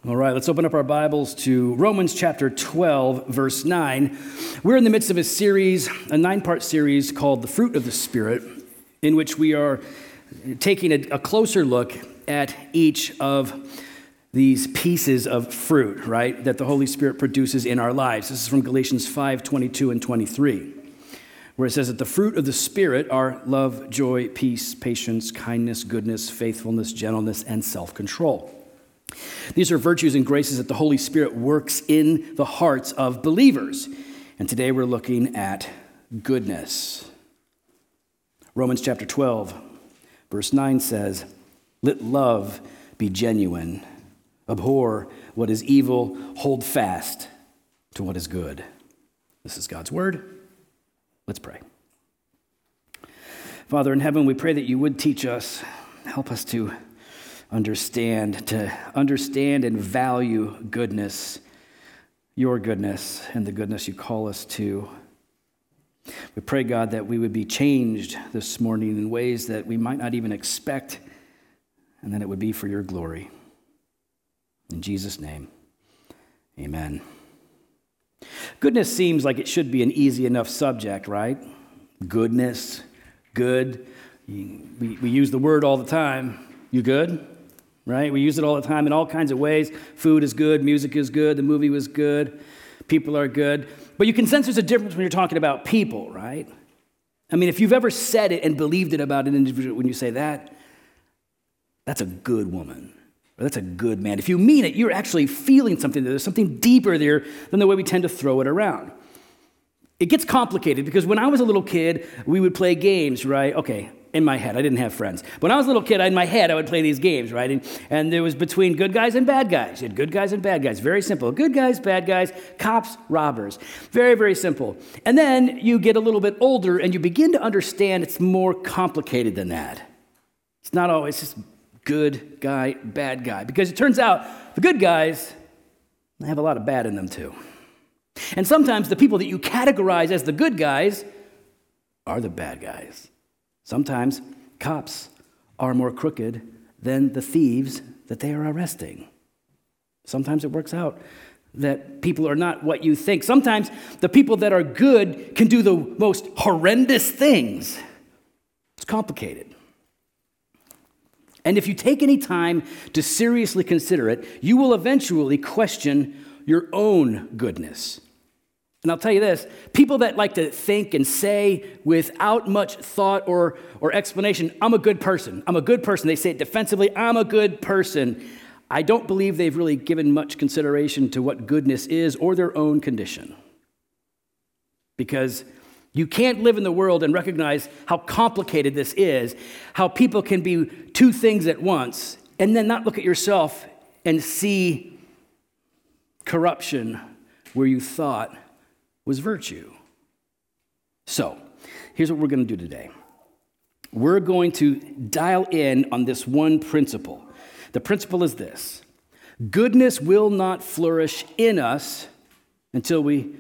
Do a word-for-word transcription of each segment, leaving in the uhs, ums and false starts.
All right, let's open up our Bibles to Romans chapter twelve, verse nine. We're in the midst of a series, a nine-part series called The Fruit of the Spirit, in which we are taking a, a closer look at each of these pieces of fruit, right, that the Holy Spirit produces in our lives. This is from Galatians five, twenty-two and twenty-three, where it says that the fruit of the Spirit are love, joy, peace, patience, kindness, goodness, faithfulness, gentleness, and self-control. These are virtues and graces that the Holy Spirit works in the hearts of believers. And today we're looking at goodness. Romans chapter twelve, verse nine says, "Let love be genuine. Abhor what is evil. Hold fast to what is good." This is God's word. Let's pray. Father in heaven, we pray that you would teach us, help us to understand, to understand and value goodness, your goodness, and the goodness you call us to. We pray, God, that we would be changed this morning in ways that we might not even expect, and that it would be for your glory. In Jesus' name, amen. Goodness seems like it should be an easy enough subject, right? Goodness, good. We, we use the word all the time. You good? Right? We use it all the time in all kinds of ways. Food is good, music is good, the movie was good, people are good. But you can sense there's a difference when you're talking about people, right? I mean, if you've ever said it and believed it about an individual, when you say that, that's a good woman, or that's a good man. If you mean it, you're actually feeling something. There's something deeper there than the way we tend to throw it around. It gets complicated because when I was a little kid, we would play games, right? Okay. In my head. I didn't have friends. When I was a little kid, in my head, I would play these games, right? And, and there was between good guys and bad guys. You had good guys and bad guys. Very simple. Good guys, bad guys, cops, robbers. Very, very simple. And then you get a little bit older and you begin to understand it's more complicated than that. It's not always just good guy, bad guy. Because it turns out the good guys, they have a lot of bad in them too. And sometimes the people that you categorize as the good guys are the bad guys. Sometimes cops are more crooked than the thieves that they are arresting. Sometimes it works out that people are not what you think. Sometimes the people that are good can do the most horrendous things. It's complicated. And if you take any time to seriously consider it, you will eventually question your own goodness. And I'll tell you this, people that like to think and say without much thought or, or explanation, I'm a good person, I'm a good person. They say it defensively, I'm a good person. I don't believe they've really given much consideration to what goodness is or their own condition. Because you can't live in the world and recognize how complicated this is, how people can be two things at once, and then not look at yourself and see corruption where you thought was virtue. So, here's what we're going to do today. We're going to dial in on this one principle. The principle is this: goodness will not flourish in us until we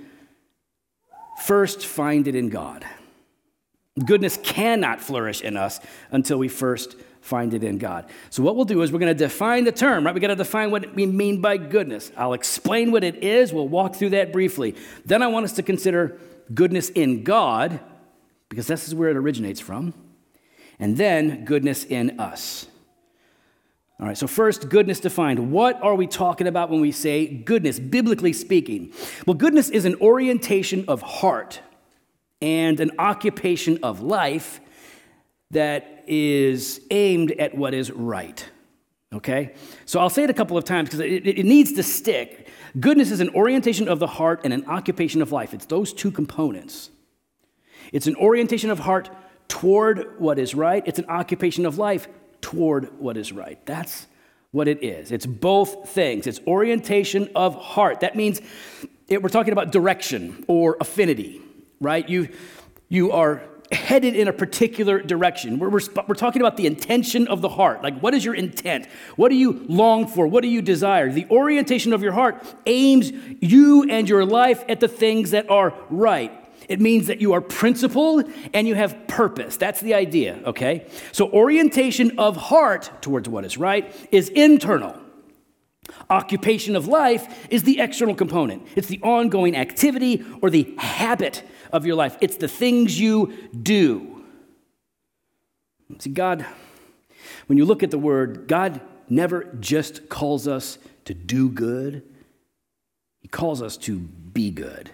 first find it in God. Goodness cannot flourish in us until we first find it in God. So what we'll do is we're going to define the term, right? We got to define what we mean by goodness. I'll explain what it is. We'll walk through that briefly. Then I want us to consider goodness in God, because this is where it originates from. And then goodness in us. All right, so first, goodness defined. What are we talking about when we say goodness, biblically speaking? Well, goodness is an orientation of heart and an occupation of life that is aimed at what is right, okay? So I'll say it a couple of times because it, it needs to stick. Goodness is an orientation of the heart and an occupation of life. It's those two components. It's an orientation of heart toward what is right. It's an occupation of life toward what is right. That's what it is. It's both things. It's orientation of heart. That means it, we're talking about direction or affinity, right? You, you are headed in a particular direction. We're, we're, we're talking about the intention of the heart. Like, what is your intent? What do you long for? What do you desire? The orientation of your heart aims you and your life at the things that are right. It means that you are principled and you have purpose. That's the idea, okay? So orientation of heart towards what is right is internal. occupation of life is the external component. It's the ongoing activity or the habit of your life. It's the things you do. See, God, when you look at the word, God never just calls us to do good. He calls us to be good.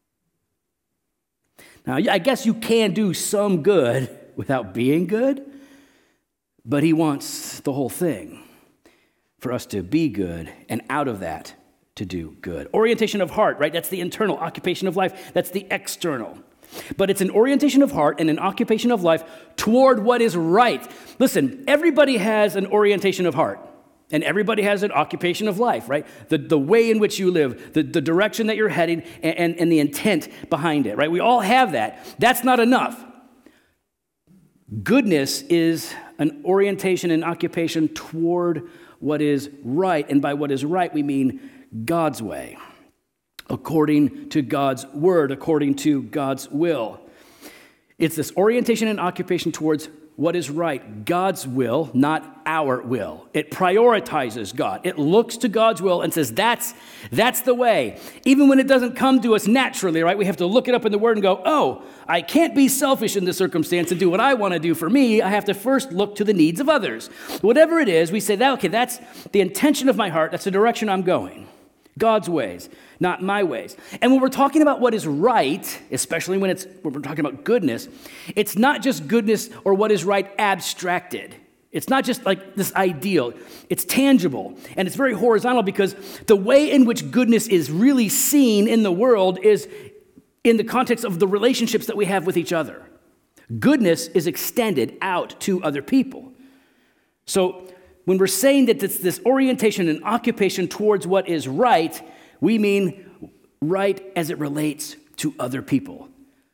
Now, I guess you can do some good without being good, but he wants the whole thing for us to be good, and out of that, to do good. Orientation of heart, right? That's the internal. Occupation of life, that's the external. But it's an orientation of heart and an occupation of life toward what is right. Listen, everybody has an orientation of heart, and everybody has an occupation of life, right? The, the way in which you live, the, the direction that you're heading, and, and, and the intent behind it, right? We all have that. That's not enough. Goodness is an orientation and occupation toward what is right, and by what is right, we mean God's way, according to God's word, according to God's will. It's this orientation and occupation towards what is right, God's will, not our will. It prioritizes God. It looks to God's will and says, that's, that's the way. Even when it doesn't come to us naturally, right? We have to look it up in the Word and go, oh, I can't be selfish in this circumstance and do what I want to do for me. I have to first look to the needs of others. Whatever it is, we say, that, okay, that's the intention of my heart. That's the direction I'm going. God's ways, not my ways. And when we're talking about what is right, especially when it's when we're talking about goodness, it's not just goodness or what is right abstracted. It's not just like this ideal. It's tangible, and it's very horizontal, because the way in which goodness is really seen in the world is in the context of the relationships that we have with each other. Goodness is extended out to other people. So when we're saying that it's this orientation and occupation towards what is right, we mean right as it relates to other people.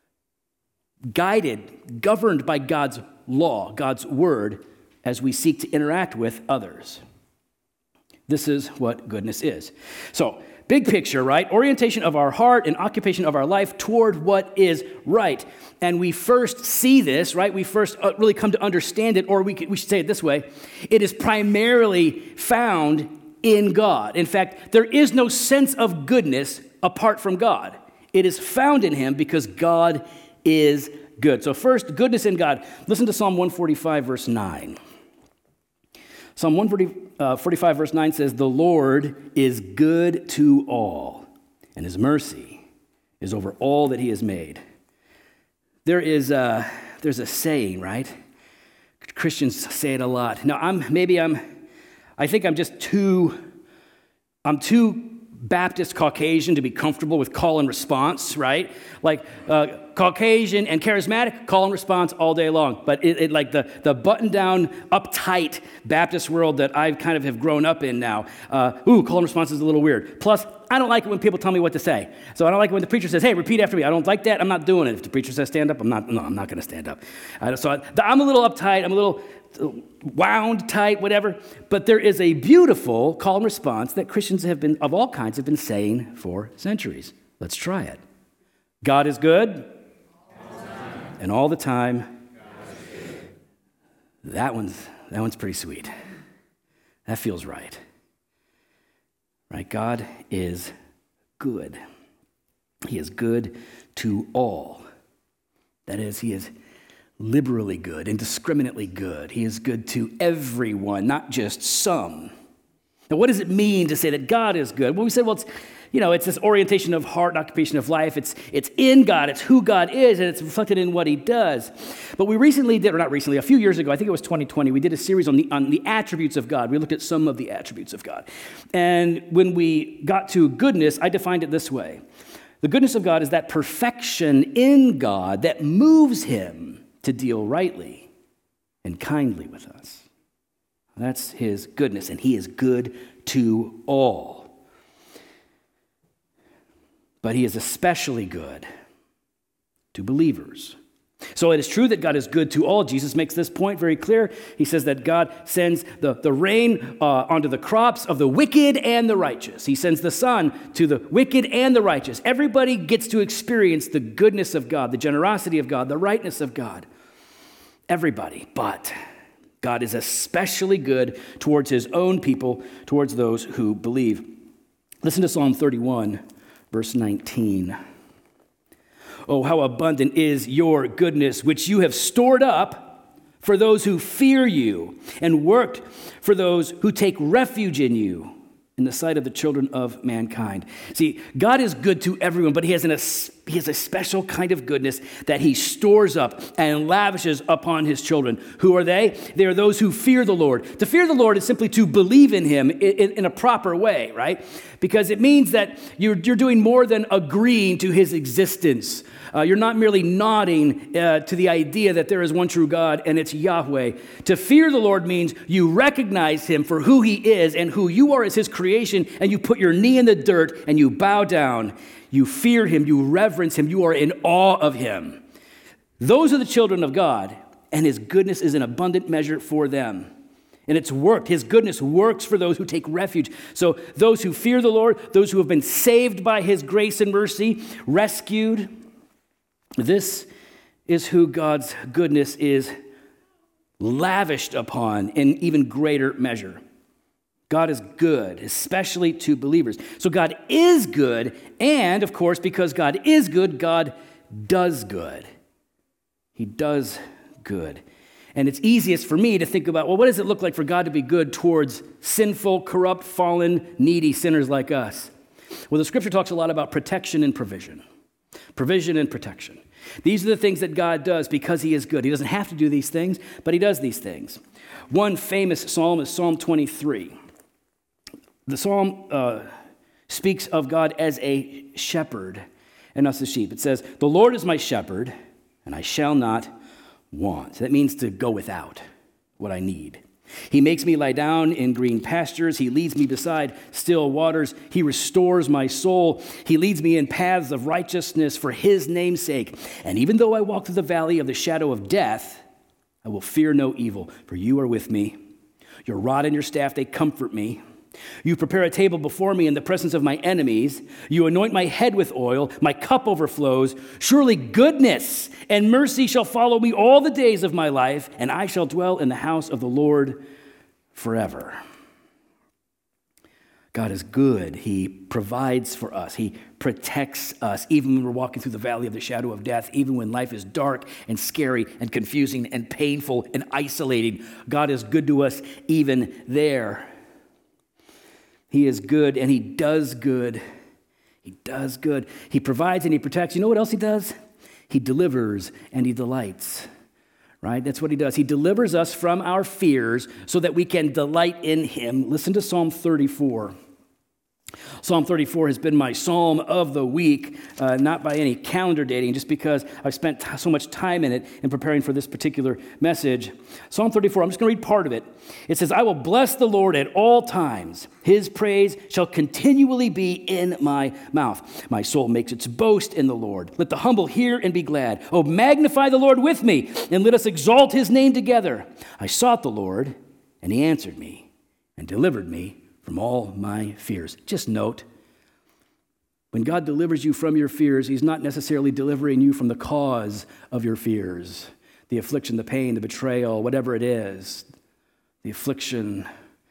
Guided, governed by God's law, God's word, as we seek to interact with others. This is what goodness is. So, big picture, right? Orientation of our heart and occupation of our life toward what is right. And we first see this, right? We first really come to understand it, or we, could, we should say it this way. It is primarily found in God. In fact, there is no sense of goodness apart from God. It is found in him because God is good. So first, goodness in God. Listen to Psalm one forty-five, verse nine. Psalm one forty-five, verse nine says, "The Lord is good to all, and his mercy is over all that he has made." There is a, there's a saying, right? Christians say it a lot. Now, I'm maybe I'm, I think I'm just too, I'm too Baptist Caucasian to be comfortable with call and response, right? Like uh, Caucasian and charismatic, call and response all day long. But it, it like the, the button-down, uptight Baptist world that I kind of have grown up in now, uh, ooh, call and response is a little weird. Plus, I don't like it when people tell me what to say. So I don't like it when the preacher says, hey, repeat after me. I don't like that. I'm not doing it. If the preacher says stand up, I'm not, no, I'm not going to stand up. Uh, so I, I'm a little uptight. I'm a little wound tight, whatever. But there is a beautiful call and response that Christians have been, of all kinds, have been saying for centuries. Let's try it. God is good. All and all the time. That one's, that one's pretty sweet. That feels right. Right? God is good. He is good to all. That is, he is liberally good, indiscriminately good. He is good to everyone, not just some. Now, what does it mean to say that God is good? Well, we said, well, it's, you know, it's this orientation of heart and occupation of life. It's, it's in God. It's who God is, and it's reflected in what he does. But we recently did, or not recently, a few years ago, I think it was twenty twenty, we did a series on the, on the attributes of God. We looked at some of the attributes of God. And when we got to goodness, I defined it this way. The goodness of God is that perfection in God that moves him to deal rightly and kindly with us. That's his goodness, and he is good to all. But he is especially good to believers. So it is true that God is good to all. Jesus makes this point very clear. He says that God sends the, the rain uh, onto the crops of the wicked and the righteous. He sends the sun to the wicked and the righteous. Everybody gets to experience the goodness of God, the generosity of God, the rightness of God. Everybody. But God is especially good towards his own people, towards those who believe. Listen to Psalm thirty-one, verse nineteen. Oh, how abundant is your goodness, which you have stored up for those who fear you and worked for those who take refuge in you in the sight of the children of mankind. See, God is good to everyone, but he has, an, he has a special kind of goodness that he stores up and lavishes upon his children. Who are they? They are those who fear the Lord. To fear the Lord is simply to believe in him in, in, in a proper way, right? Because it means that you're, you're doing more than agreeing to his existence. Uh, you're not merely nodding uh, to the idea that there is one true God and it's Yahweh. To fear the Lord means you recognize him for who he is and who you are as his creation, and you put your knee in the dirt and you bow down. You fear him, you reverence him, you are in awe of him. Those are the children of God, and his goodness is an abundant measure for them. And it's worked. His goodness works for those who take refuge. So those who fear the Lord, those who have been saved by his grace and mercy, rescued, this is who God's goodness is lavished upon in even greater measure. God is good, especially to believers. So God is good, and of course, because God is good, God does good. He does good. And it's easiest for me to think about, well, what does it look like for God to be good towards sinful, corrupt, fallen, needy sinners like us? Well, the scripture talks a lot about protection and provision. Provision and protection. These are the things that God does because he is good. He doesn't have to do these things, but he does these things. One famous psalm is Psalm twenty-three. The psalm uh, speaks of God as a shepherd and us as sheep. It says, "The Lord is my shepherd, and I shall not want." That means to go without what I need. He makes me lie down in green pastures. He leads me beside still waters. He restores my soul. He leads me in paths of righteousness for his name's sake. And even though I walk through the valley of the shadow of death, I will fear no evil, for you are with me. Your rod and your staff, they comfort me. You prepare a table before me in the presence of my enemies. You anoint my head with oil. My cup overflows. Surely goodness and mercy shall follow me all the days of my life, and I shall dwell in the house of the Lord forever. God is good. He provides for us. He protects us, even when we're walking through the valley of the shadow of death, even when life is dark and scary and confusing and painful and isolating. God is good to us even there. He is good, and he does good. He does good. He provides and he protects. You know what else he does? He delivers and he delights, right? That's what he does. He delivers us from our fears so that we can delight in him. Listen to Psalm thirty-four. Psalm thirty-four has been my psalm of the week, uh, not by any calendar dating, just because I've spent t- so much time in it in preparing for this particular message. Psalm thirty-four, I'm just going to read part of it. It says, "I will bless the Lord at all times. His praise shall continually be in my mouth. My soul makes its boast in the Lord. Let the humble hear and be glad. Oh, magnify the Lord with me, and let us exalt his name together. I sought the Lord, and he answered me and delivered me from all my fears." Just note, when God delivers you from your fears, he's not necessarily delivering you from the cause of your fears, the affliction, the pain, the betrayal, whatever it is, the affliction.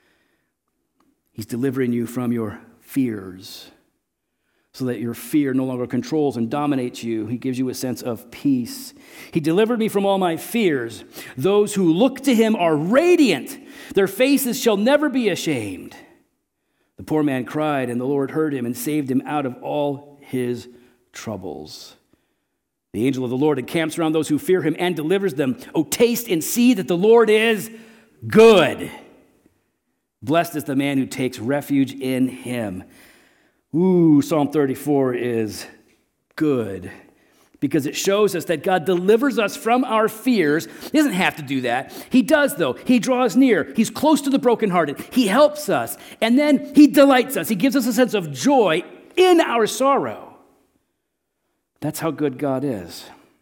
He's delivering you from your fears so that your fear no longer controls and dominates you. He gives you a sense of peace. He delivered me from all my fears. Those who look to him are radiant. Their faces shall never be ashamed. The poor man cried, and the Lord heard him and saved him out of all his troubles. The angel of the Lord encamps around those who fear him and delivers them. Oh, taste and see that the Lord is good. Blessed is the man who takes refuge in him. Ooh, Psalm thirty-four is good, because it shows us that God delivers us from our fears. He doesn't have to do that. He does, though. He draws near. He's close to the brokenhearted. He helps us. And then he delights us. He gives us a sense of joy in our sorrow. That's how good God is.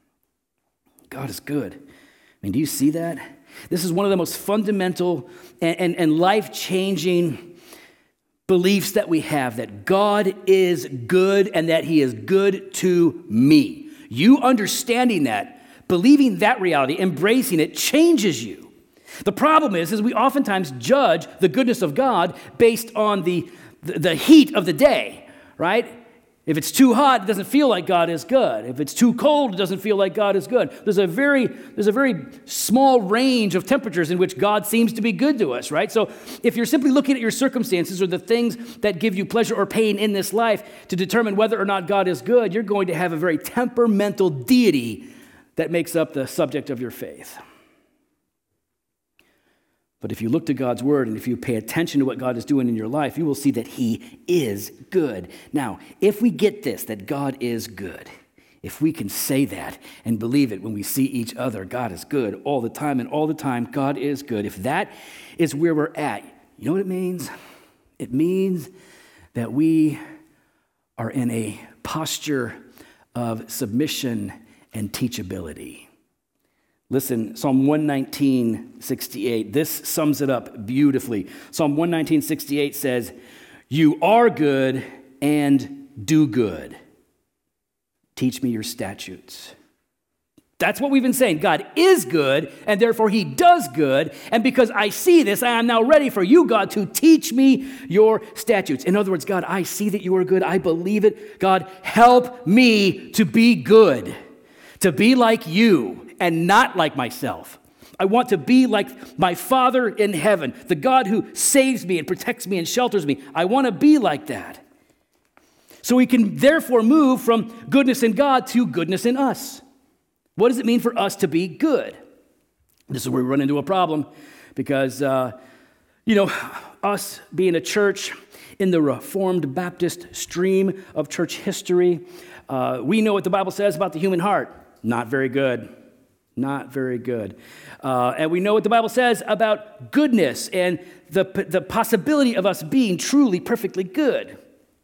God is good. I mean, do you see that? This is one of the most fundamental and, and, and life-changing beliefs that we have, that God is good and that he is good to me. You understanding that, believing that reality, embracing it, changes you. The problem is, is we oftentimes judge the goodness of God based on the, the, the heat of the day, right? If it's too hot, it doesn't feel like God is good. If it's too cold, it doesn't feel like God is good. There's a very, there's a very small range of temperatures in which God seems to be good to us, right? So if you're simply looking at your circumstances or the things that give you pleasure or pain in this life to determine whether or not God is good, you're going to have a very temperamental deity that makes up the subject of your faith. But if you look to God's word and if you pay attention to what God is doing in your life, you will see that he is good. Now, if we get this, that God is good, if we can say that and believe it when we see each other, God is good all the time and all the time, God is good. If that is where we're at, you know what it means? It means that we are in a posture of submission and teachability. Listen, Psalm one nineteen, sixty-eight, this sums it up beautifully. Psalm one nineteen, sixty-eight says, "You are good and do good. Teach me your statutes." That's what we've been saying. God is good, and therefore he does good. And because I see this, I am now ready for you, God, to teach me your statutes. In other words, God, I see that you are good. I believe it. God, help me to be good, to be like you and not like myself. I want to be like my Father in heaven, the God who saves me and protects me and shelters me. I want to be like that. So we can therefore move from goodness in God to goodness in us. What does it mean for us to be good? This is where we run into a problem because, uh, you know, us being a church in the Reformed Baptist stream of church history, uh, we know what the Bible says about the human heart. Not very good. Not very good. Uh, and we know what the Bible says about goodness and the, the possibility of us being truly perfectly good.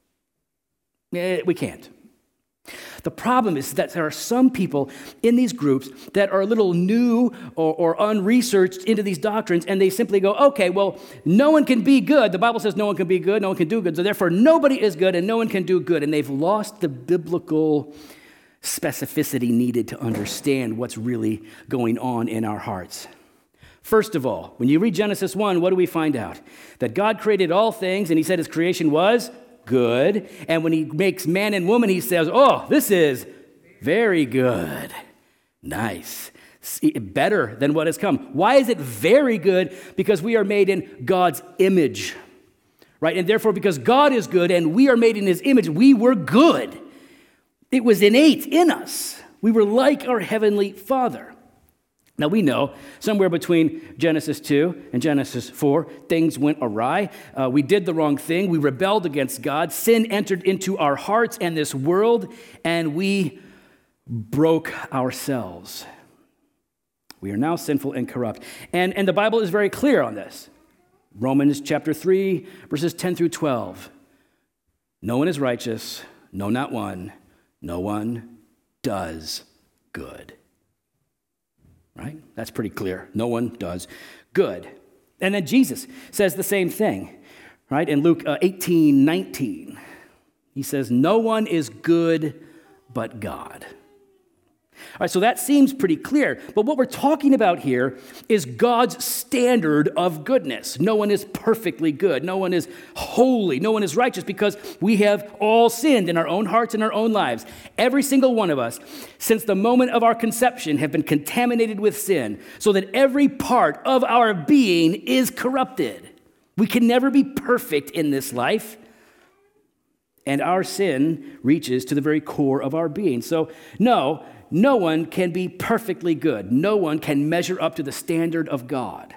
Eh, we can't. The problem is that there are some people in these groups that are a little new or, or unresearched into these doctrines, and they simply go, okay, well, no one can be good. The Bible says no one can be good, no one can do good, so therefore nobody is good and no one can do good. And they've lost the biblical specificity needed to understand what's really going on in our hearts. First of all, when you read Genesis one, what do we find out? That God created all things, and he said his creation was good. And when he makes man and woman, he says, oh, this is very good. Nice. Better than what has come. Why is it very good? Because we are made in God's image, right? And therefore, because God is good and we are made in his image, we were good. It was innate in us. We were like our heavenly Father. Now we know somewhere between Genesis two and Genesis four, things went awry. Uh, we did the wrong thing. We rebelled against God. Sin entered into our hearts and this world, and we broke ourselves. We are now sinful and corrupt. And, and the Bible is very clear on this. Romans chapter three, verses ten through twelve. No one is righteous, no, not one. No one does good. Right? That's pretty clear. No one does good. And then Jesus says the same thing, right? In Luke uh, eighteen nineteen, he says, no one is good but God. All right, so that seems pretty clear. But what we're talking about here is God's standard of goodness. No one is perfectly good. No one is holy. No one is righteous because we have all sinned in our own hearts and our own lives. Every single one of us, since the moment of our conception, have been contaminated with sin so that every part of our being is corrupted. We can never be perfect in this life. And our sin reaches to the very core of our being. So, no, no one can be perfectly good. No one can measure up to the standard of God.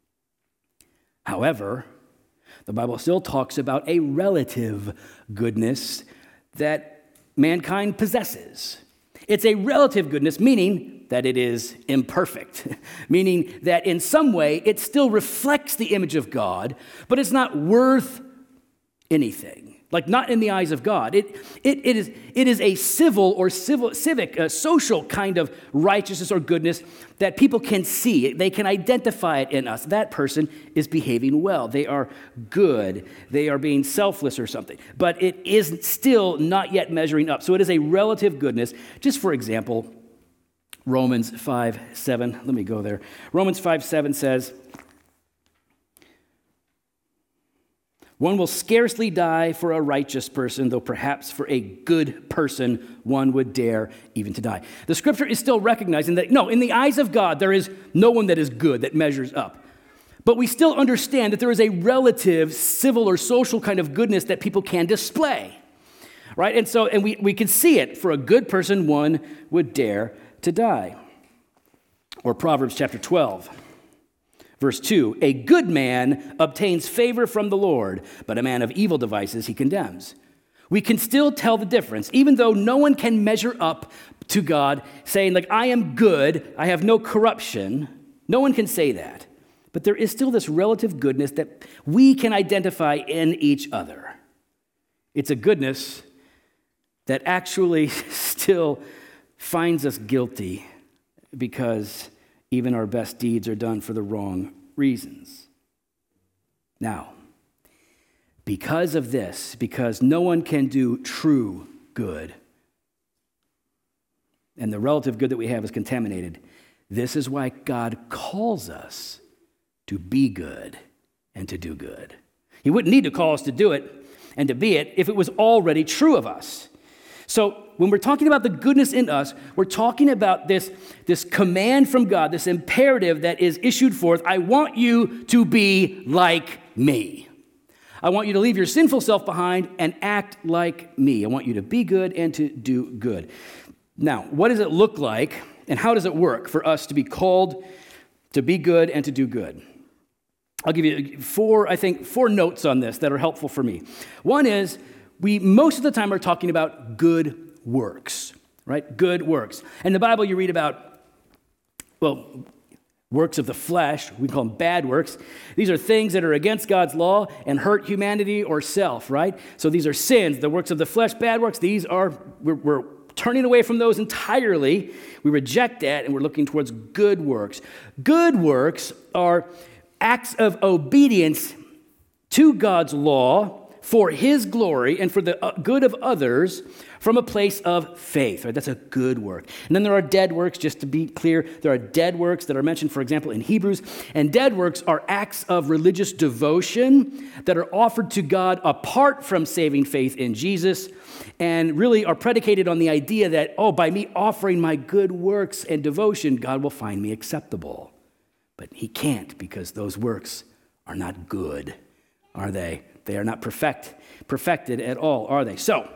However, the Bible still talks about a relative goodness that mankind possesses. It's a relative goodness, meaning that it is imperfect, meaning that in some way it still reflects the image of God, but it's not worth anything. Like not in the eyes of God. It, it, it, is, it is a civil or civil, civic, uh, social kind of righteousness or goodness that people can see. They can identify it in us. That person is behaving well. They are good. They are being selfless or something. But it is still not yet measuring up. So it is a relative goodness. Just for example, Romans five seven. Let me go there. Romans five seven says, one will scarcely die for a righteous person, though perhaps for a good person one would dare even to die. The scripture is still recognizing that, no, in the eyes of God, there is no one that is good, that measures up. But we still understand that there is a relative civil or social kind of goodness that people can display, right? And so, and we, we can see it. For a good person, one would dare to die. Or Proverbs chapter twelve. Verse two, a good man obtains favor from the Lord, but a man of evil devices he condemns. We can still tell the difference, even though no one can measure up to God, saying, like, I am good, I have no corruption. No one can say that. But there is still this relative goodness that we can identify in each other. It's a goodness that actually still finds us guilty because even our best deeds are done for the wrong reasons. Now, because of this, because no one can do true good, and the relative good that we have is contaminated, this is why God calls us to be good and to do good. He wouldn't need to call us to do it and to be it if it was already true of us. So when we're talking about the goodness in us, we're talking about this, this command from God, this imperative that is issued forth. I want you to be like me. I want you to leave your sinful self behind and act like me. I want you to be good and to do good. Now, what does it look like and how does it work for us to be called to be good and to do good? I'll give you four, I think, four notes on this that are helpful for me. One is, we most of the time are talking about good works, right? Good works. In the Bible, you read about, well, works of the flesh. We call them bad works. These are things that are against God's law and hurt humanity or self, right? So these are sins, the works of the flesh, bad works. These are, we're, we're turning away from those entirely. We reject that, and we're looking towards good works. Good works are acts of obedience to God's law for his glory and for the good of others from a place of faith, right? That's a good work. And then there are dead works, just to be clear. There are dead works that are mentioned, for example, in Hebrews. And dead works are acts of religious devotion that are offered to God apart from saving faith in Jesus and really are predicated on the idea that, oh, by me offering my good works and devotion, God will find me acceptable. But he can't, because those works are not good, are they? They are not perfect, perfected at all, are they? So,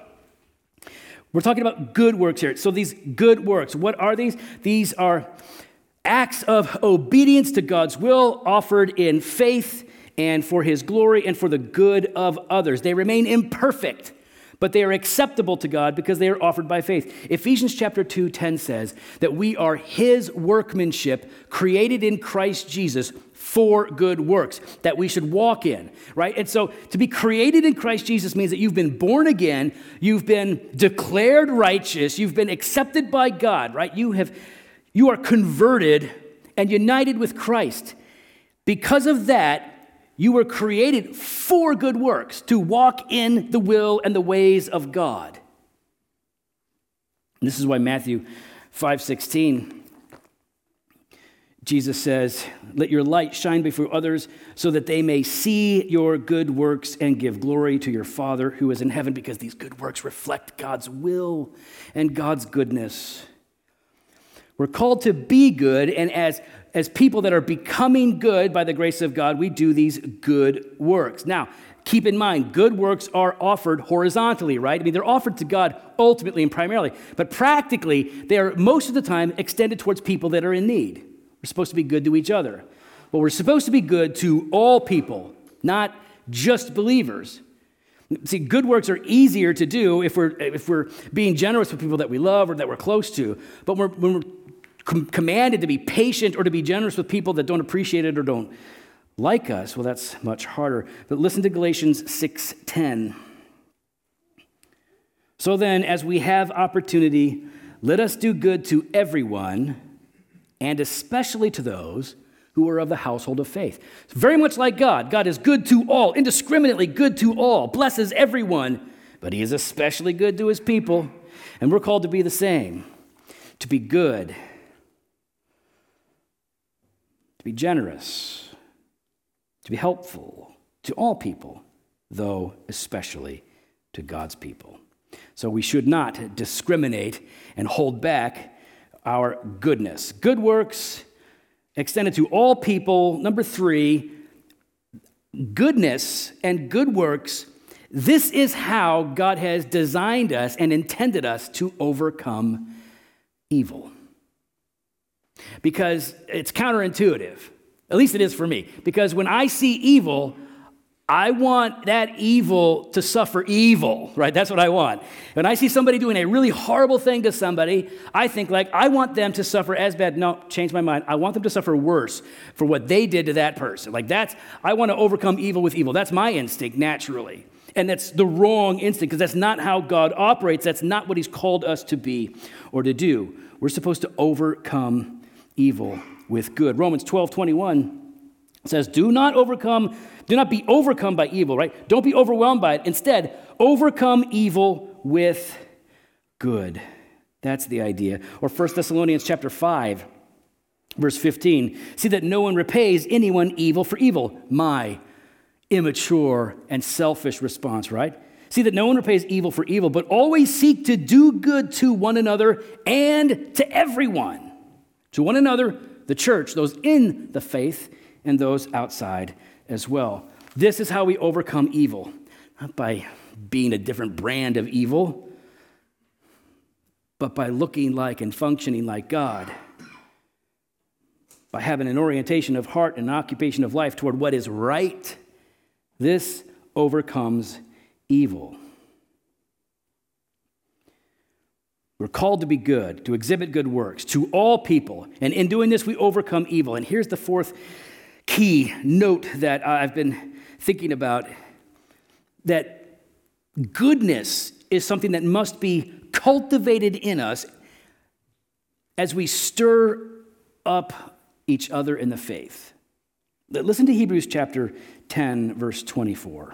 we're talking about good works here. So these good works, what are these? These are acts of obedience to God's will offered in faith and for his glory and for the good of others. They remain imperfect, but they are acceptable to God because they are offered by faith. Ephesians chapter two ten says that we are his workmanship created in Christ Jesus for good works that we should walk in, right? And so to be created in Christ Jesus means that you've been born again, you've been declared righteous, you've been accepted by God, right? You have, you are converted and united with Christ. Because of that, you were created for good works, to walk in the will and the ways of God. And this is why Matthew five sixteen, Jesus says, let your light shine before others so that they may see your good works and give glory to your Father who is in heaven, because these good works reflect God's will and God's goodness. We're called to be good, and as, as people that are becoming good by the grace of God, we do these good works. Now, keep in mind, good works are offered horizontally, right? I mean, they're offered to God ultimately and primarily, but practically, they are most of the time extended towards people that are in need. We're supposed to be good to each other. Well, we're supposed to be good to all people, not just believers. See, good works are easier to do if we're if we're being generous with people that we love or that we're close to. But we're, when we're com- commanded to be patient or to be generous with people that don't appreciate it or don't like us, well, that's much harder. But listen to Galatians six ten. So then, as we have opportunity, let us do good to everyone, and especially to those who are of the household of faith. It's very much like God. God is good to all, indiscriminately good to all, blesses everyone, but he is especially good to his people. And we're called to be the same, to be good to be generous, to be helpful to all people, though especially to God's people. So we should not discriminate and hold back our goodness. Good works extended to all people. Number three, goodness and good works. This is how God has designed us and intended us to overcome evil. Because it's counterintuitive. At least it is for me. Because when I see evil, I want that evil to suffer evil, right? That's what I want. When I see somebody doing a really horrible thing to somebody, I think like, I want them to suffer as bad. No, change my mind. I want them to suffer worse for what they did to that person. Like that's, I want to overcome evil with evil. That's my instinct naturally. And that's the wrong instinct because that's not how God operates. That's not what he's called us to be or to do. We're supposed to overcome evil with good. Romans twelve twenty-one says, do not overcome, do not be overcome by evil, right? Don't be overwhelmed by it. Instead, overcome evil with good. That's the idea. Or First Thessalonians chapter five, verse fifteen. See that no one repays anyone evil for evil. My immature and selfish response, right? See that no one repays evil for evil, but always seek to do good to one another and to everyone. To one another, the church, those in the faith, and those outside as well. This is how we overcome evil. Not by being a different brand of evil, but by looking like and functioning like God. By having an orientation of heart and an occupation of life toward what is right. This overcomes evil. We're called to be good, to exhibit good works to all people. And in doing this, we overcome evil. And here's the fourth key note that I've been thinking about, that goodness is something that must be cultivated in us as we stir up each other in the faith. Listen to Hebrews chapter ten, verse twenty-four.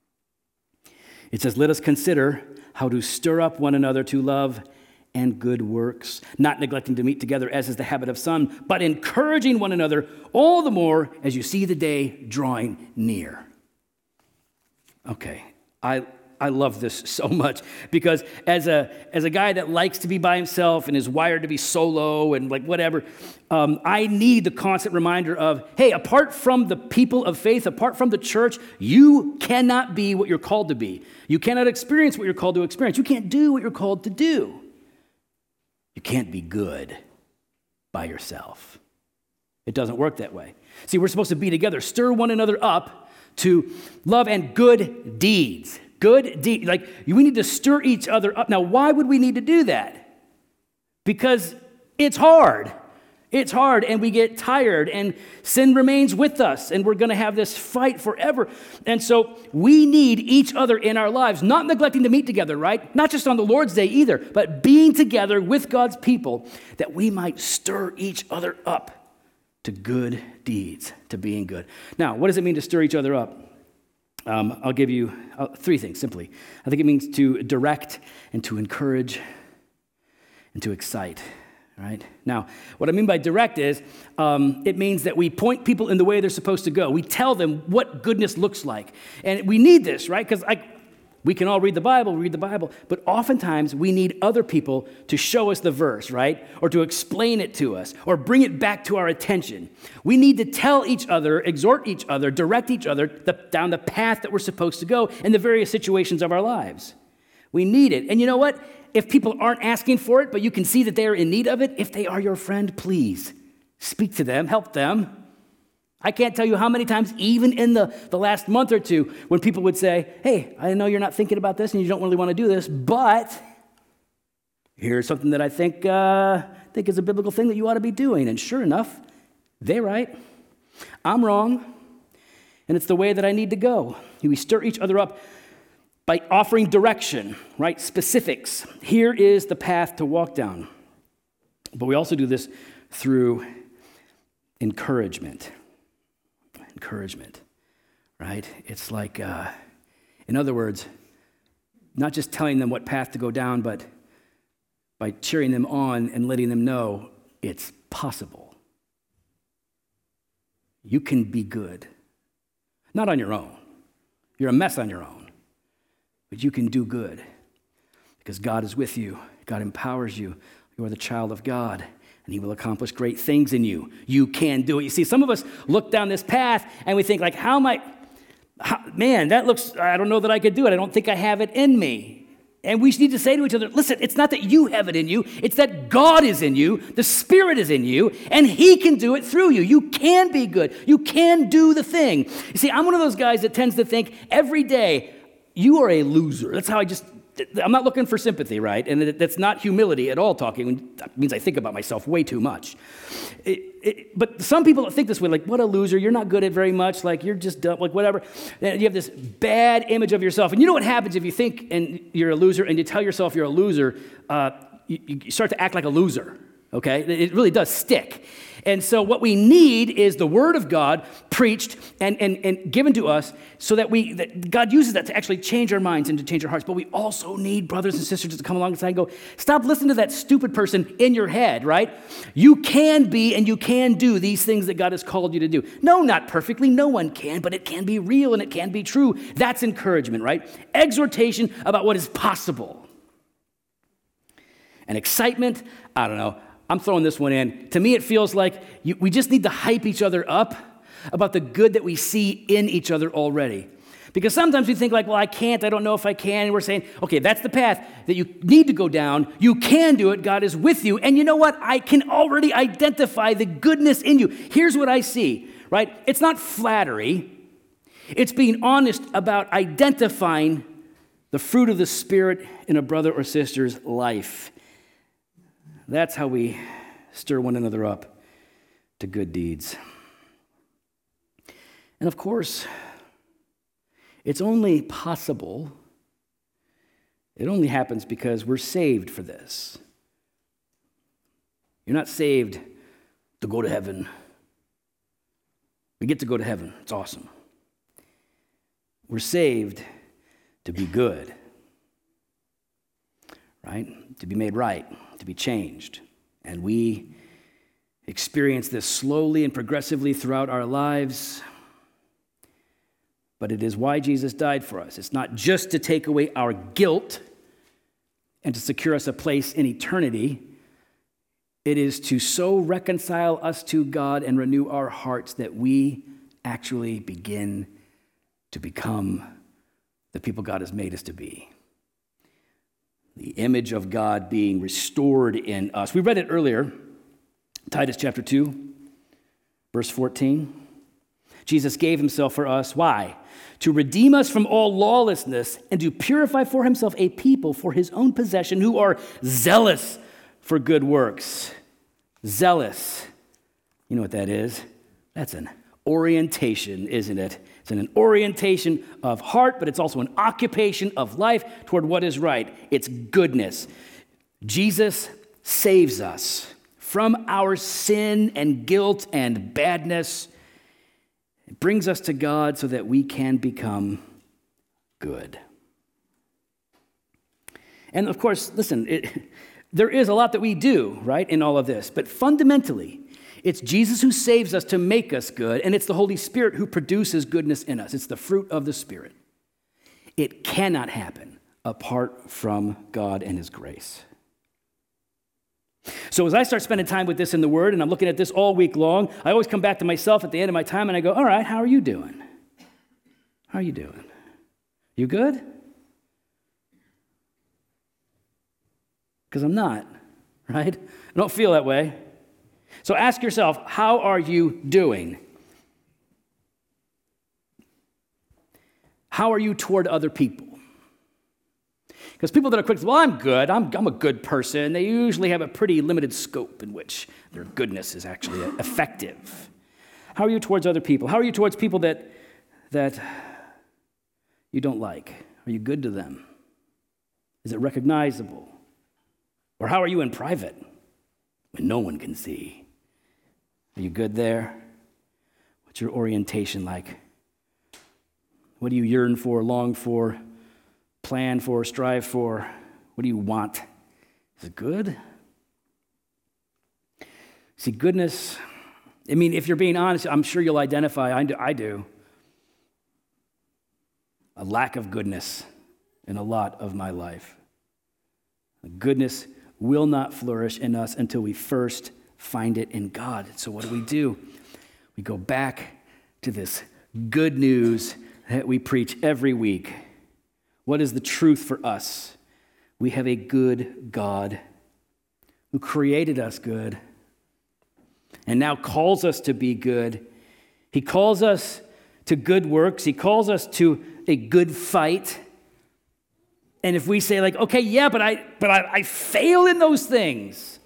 It says, let us consider how to stir up one another to love and good works, not neglecting to meet together as is the habit of some, but encouraging one another all the more as you see the day drawing near. Okay, I I love this so much because as a as a guy that likes to be by himself and is wired to be solo and like whatever, um, I need the constant reminder of, hey, apart from the people of faith, apart from the church, you cannot be what you're called to be. You cannot experience what you're called to experience. You can't do what you're called to do. You can't be good by yourself. It doesn't work that way. See, we're supposed to be together, stir one another up to love and good deeds. Good deeds. Like, we need to stir each other up. Now, why would we need to do that? Because it's hard. It's hard, and we get tired, and sin remains with us, and we're going to have this fight forever. And so we need each other in our lives, not neglecting to meet together, right? Not just on the Lord's Day either, but being together with God's people that we might stir each other up to good deeds, to being good. Now, what does it mean to stir each other up? Um, I'll give you uh, three things, simply. I think it means to direct and to encourage and to excite. Right? Now, what I mean by direct is um, it means that we point people in the way they're supposed to go. We tell them what goodness looks like. And we need this, right? Because we can all read the Bible, read the Bible, but oftentimes we need other people to show us the verse, right? Or to explain it to us, or bring it back to our attention. We need to tell each other, exhort each other, direct each other the, down the path that we're supposed to go in the various situations of our lives. We need it. And you know what? If people aren't asking for it, but you can see that they are in need of it, if they are your friend, please speak to them, help them. I can't tell you how many times, even in the, the last month or two, when people would say, hey, I know you're not thinking about this and you don't really want to do this, but here's something that I think, uh, think is a biblical thing that you ought to be doing. And sure enough, they're right. I'm wrong. And it's the way that I need to go. We stir each other up by offering direction, right? Specifics. Here is the path to walk down. But we also do this through encouragement. Encouragement, right? It's like, uh, in other words, not just telling them what path to go down, but by cheering them on and letting them know it's possible. You can be good. Not on your own. You're a mess on your own. But you can do good because God is with you. God empowers you. You are the child of God, and he will accomplish great things in you. You can do it. You see, some of us look down this path, and we think, like, how am I, how, man, that looks, I don't know that I could do it. I don't think I have it in me. And we need to say to each other, listen, it's not that you have it in you. It's that God is in you. The Spirit is in you, and he can do it through you. You can be good. You can do the thing. You see, I'm one of those guys that tends to think every day, you are a loser. That's how I just, I'm not looking for sympathy, right? And that's not humility at all talking. That means I think about myself way too much. It, it, but some people think this way, like, what a loser. You're not good at very much. Like, you're just dumb, like whatever. And you have this bad image of yourself. And you know what happens if you think and you're a loser and you tell yourself you're a loser, uh, you, you start to act like a loser, okay? It really does stick. And so what we need is the word of God preached and, and, and given to us so that we that God uses that to actually change our minds and to change our hearts. But we also need brothers and sisters to come alongside and go, stop listening to that stupid person in your head, right? You can be and you can do these things that God has called you to do. No, not perfectly. No one can, but it can be real and it can be true. That's encouragement, right? Exhortation about what is possible. And excitement, I don't know. I'm throwing this one in. To me, it feels like you, we just need to hype each other up about the good that we see in each other already. Because sometimes we think like, well, I can't, I don't know if I can. And we're saying, okay, that's the path that you need to go down. You can do it. God is with you. And you know what? I can already identify the goodness in you. Here's what I see, right? It's not flattery. It's being honest about identifying the fruit of the Spirit in a brother or sister's life. That's how we stir one another up to good deeds. And of course, it's only possible, it only happens because we're saved for this. You're not saved to go to heaven. We get to go to heaven. It's awesome. We're saved to be good, right? To be made right. To be changed. And we experience this slowly and progressively throughout our lives. But it is why Jesus died for us. It's not just to take away our guilt and to secure us a place in eternity. It is to so reconcile us to God and renew our hearts that we actually begin to become the people God has made us to be. The image of God being restored in us. We read it earlier, Titus chapter two, verse fourteen. Jesus gave himself for us. Why? To redeem us from all lawlessness and to purify for himself a people for his own possession who are zealous for good works. Zealous. You know what that is? That's an orientation, isn't it? It's an orientation of heart, but it's also an occupation of life toward what is right. It's goodness. Jesus saves us from our sin and guilt and badness. It brings us to God so that we can become good. And of course, listen, it, there is a lot that we do, right, in all of this. But fundamentally, it's Jesus who saves us to make us good, and it's the Holy Spirit who produces goodness in us. It's the fruit of the Spirit. It cannot happen apart from God and his grace. So as I start spending time with this in the Word, and I'm looking at this all week long, I always come back to myself at the end of my time, and I go, all right, how are you doing? How are you doing? You good? Because I'm not, right? I don't feel that way. So ask yourself, how are you doing? How are you toward other people? Because people that are quick to say, well, I'm good, I'm, I'm a good person, they usually have a pretty limited scope in which their goodness is actually effective. How are you towards other people? How are you towards people that, that you don't like? Are you good to them? Is it recognizable? Or how are you in private when no one can see? Are you good there? What's your orientation like? What do you yearn for, long for, plan for, strive for? What do you want? Is it good? See, goodness I mean, if you're being honest, I'm sure you'll identify, I do, I do, a lack of goodness in a lot of my life. Goodness will not flourish in us until we first find it in God. So what do we do? We go back to this good news that we preach every week. What is the truth for us? We have a good God who created us good and now calls us to be good. He calls us to good works. He calls us to a good fight. And if we say like, okay, yeah, but I but I, I fail in those things,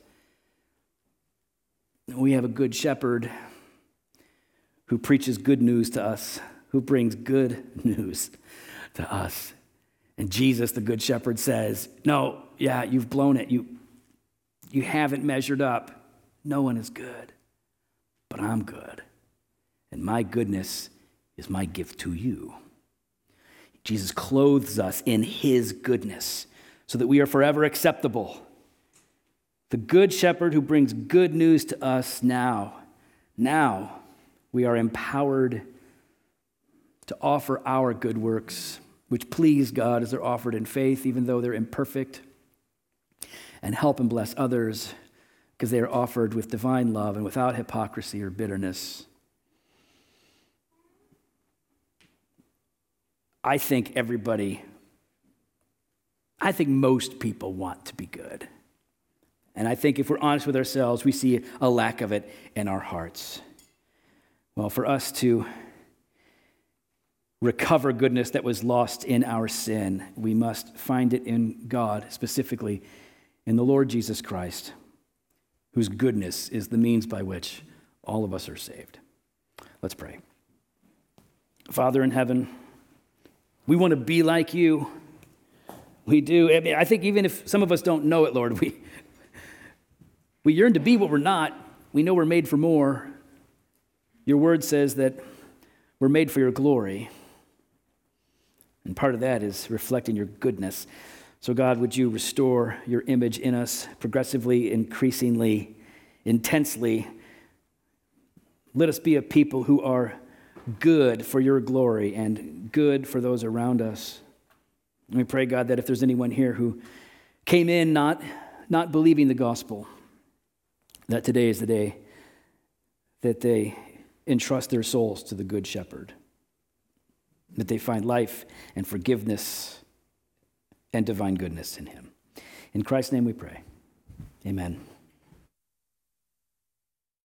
we have a good shepherd who preaches good news to us, who brings good news to us. And Jesus, the good shepherd, says, no, yeah, you've blown it. You, you haven't measured up. No one is good, but I'm good. And my goodness is my gift to you. Jesus clothes us in his goodness so that we are forever acceptable. The good shepherd who brings good news to us now. Now we are empowered to offer our good works, which please God as they're offered in faith, even though they're imperfect, and help and bless others because they are offered with divine love and without hypocrisy or bitterness. I think everybody, I think most people want to be good. And I think if we're honest with ourselves, we see a lack of it in our hearts. Well, for us to recover goodness that was lost in our sin, we must find it in God, specifically in the Lord Jesus Christ, whose goodness is the means by which all of us are saved. Let's pray. Father in heaven, we want to be like you. We do. I mean, I think even if some of us don't know it, Lord, we, we yearn to be what we're not. We know we're made for more. Your word says that we're made for your glory. And part of that is reflecting your goodness. So God, would you restore your image in us progressively, increasingly, intensely. Let us be a people who are good for your glory and good for those around us. And we pray, God, that if there's anyone here who came in not, not believing the gospel, that today is the day that they entrust their souls to the Good Shepherd, that they find life and forgiveness and divine goodness in him. In Christ's name we pray. Amen.